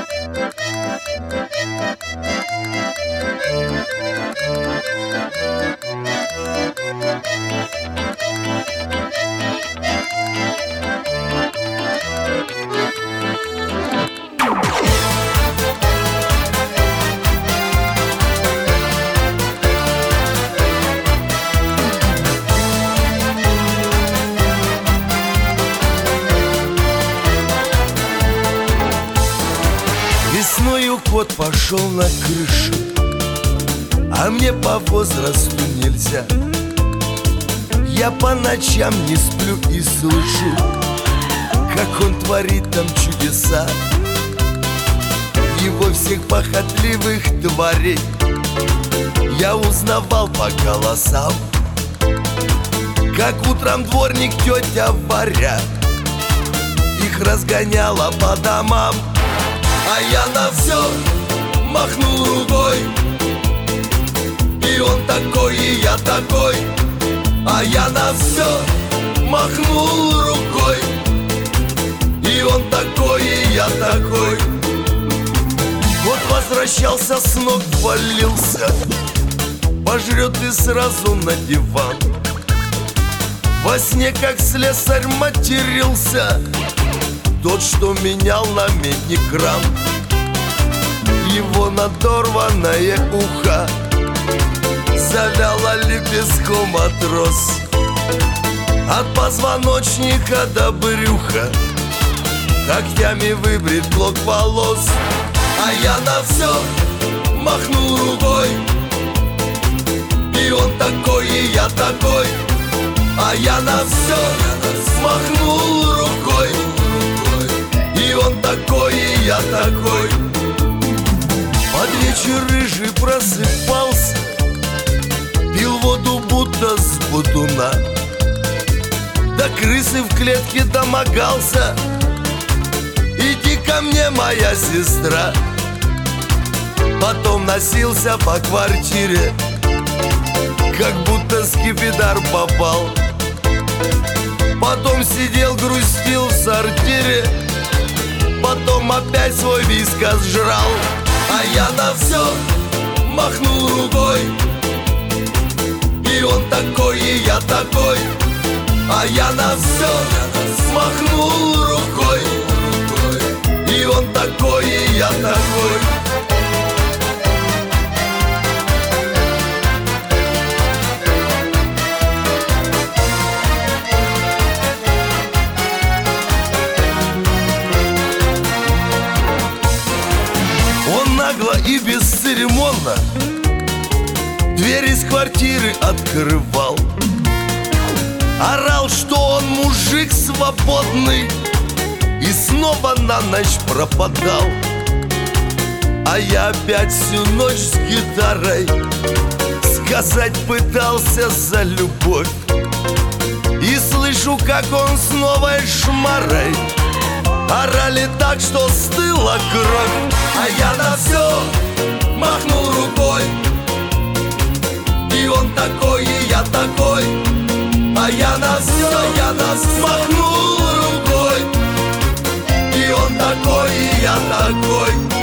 Весною кот пошел на крышу, а мне по возрасту нельзя. Я по ночам не сплю и слышу, как он творит там чудеса. Его всех похотливых тварей я узнавал по голосам, как утром дворник тетя Варя их разгоняла по домам. А я на все махнул рукой, и он такой, и я такой. А я на все махнул рукой, и он такой, и я такой. Вот возвращался, с ног валился, пожрет и сразу на диван. Во сне, как слесарь, матерился тот, что менял на медник кран. Его надорванное ухо завяло лепестком отрос от позвоночника до брюха, когтями выбрит клок волос. А я на все махнул рукой, и он такой, и я такой. А я на все махнул рукой, и он такой, и я такой. Под вечер рыжий просыпался, пил воду будто с будуна, до крысы в клетке домогался. Иди ко мне, моя сестра. Потом носился по квартире, как будто скипидар попал. Потом сидел, грустил в сортире, потом опять свой вискас жрал. А я на все махнул рукой, и он такой, и я такой. А я на все махнул рукой, и он такой, и я такой. Он нагло и бесцеремонно дверь из квартиры открывал, орал, что он мужик свободный, и снова на ночь пропадал. А я опять всю ночь с гитарой сказать пытался за любовь, и слышу, как он с новой шмарой орали так, что стыла кровь. А я на все махнул рукой, и он такой, и я такой. А я на все махнул рукой, и он такой, и я такой.